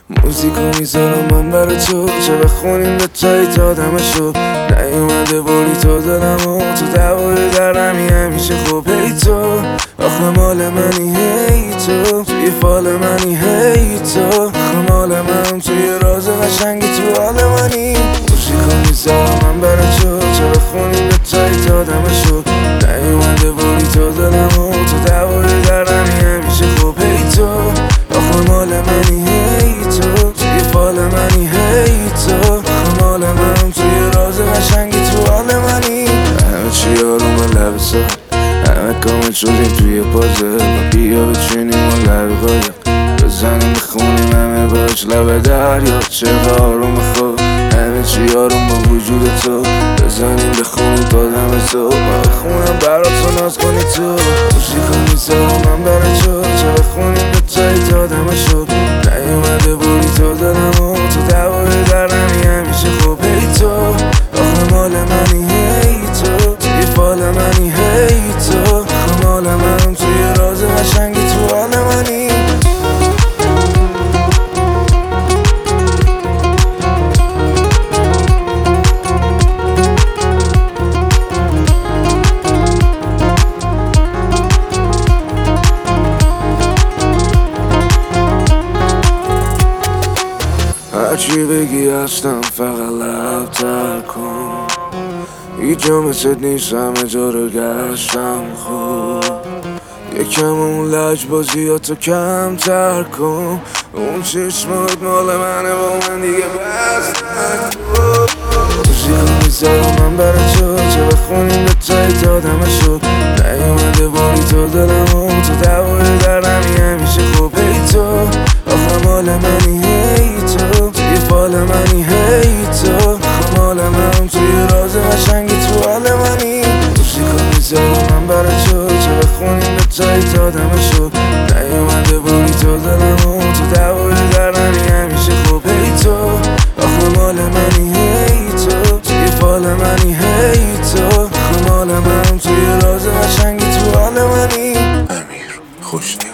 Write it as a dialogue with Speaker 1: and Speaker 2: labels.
Speaker 1: موزیکو میذارم من برا تو، چه بخونیم به تایی تا دمشو. نیومده باری تو دلم و تو دوای درمی همیشه خوب. هی تو آخه مال منی، هی تو توی فال منی، هی تو آخه مال من توی راز قشنگی تو حال منی. موزیکو میذارم من برا تو، چه بخونیم به تایی تا دمشو. نیومده باری تو دلم و تو دوای درمی همیشه خوب. هی تو آخه مال منی، هی تو توی فال منی، هی تو خمال من توی راز قشنگی تو حال منی. همه چی آروم لب ساد، همه کامل شدیم توی پازه. بیا بچینیم و لب قایق بزنیم بخونیم همه باش لب دریا. چه آروم خواب همه چی آروم با وجود تو. بزنیم بخونیم تا دم تو، من بخونم برات تو ناز کنی تو. موزیکو میذارم من برا تو، چه بخونیم به تایی تا دمشو. نیومده باری تو دلم و تو دوای درمی همیشه خوب. هی تو آخه مال منی، هی تو توی فال منی، هی تو آخه مال من توی راز قشنگی تو حال منی. هرچی بگی هستم فقط لب تر کن. هیچ جا مثل نیست همه جا رو گشتم خوب. یکم اون لجبازیاتو کمتر کن. اون چشمات مال منه با من دیگه بس نکن. موزیکو میذارم من برا تو، چه بخونیم به تایی تا دمشو. نیومده باری تو دلم و تو دوای درمی همیشه خوب. هی تو آخه مال منی، هی تو توی فال منی، هی تو خمال من توی راز قشنگی تو حال منی. موزیکو میذارم من برا تو، چه بخونیم به تایی تا دمشو. نیومده باری تو دلم و تو دوای درمی همیشه خوب. هی تو آخه مال منی، هی تو توی فال منی، هی تو خمال من توی راز قشنگی تو حال منی. امیر خوشتی.